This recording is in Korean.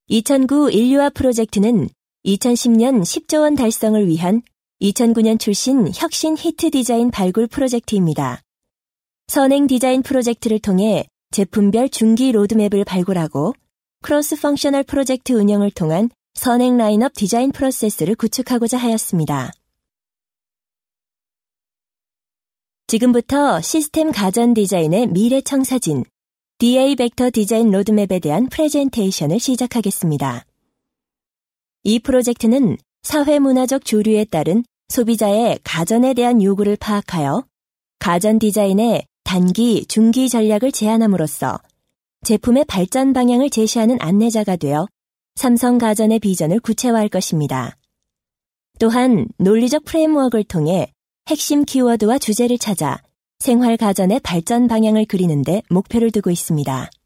2009 인류화 프로젝트는 2010년 10조 원 달성을 위한 2009년 출신 혁신 히트 디자인 발굴 프로젝트입니다. 선행 디자인 프로젝트를 통해 제품별 중기 로드맵을 발굴하고 크로스 펑셔널 프로젝트 운영을 통한 선행 라인업 디자인 프로세스를 구축하고자 하였습니다. 지금부터 시스템 가전 디자인의 미래 청사진, DA 벡터 디자인 로드맵에 대한 프레젠테이션을 시작하겠습니다. 이 프로젝트는 사회 문화적 주류에 따른 소비자의 가전에 대한 요구를 파악하여 가전 디자인의 단기, 중기 전략을 제안함으로써 제품의 발전 방향을 제시하는 안내자가 되어 삼성가전의 비전을 구체화할 것입니다. 또한 논리적 프레임워크를 통해 핵심 키워드와 주제를 찾아 생활가전의 발전 방향을 그리는 데 목표를 두고 있습니다.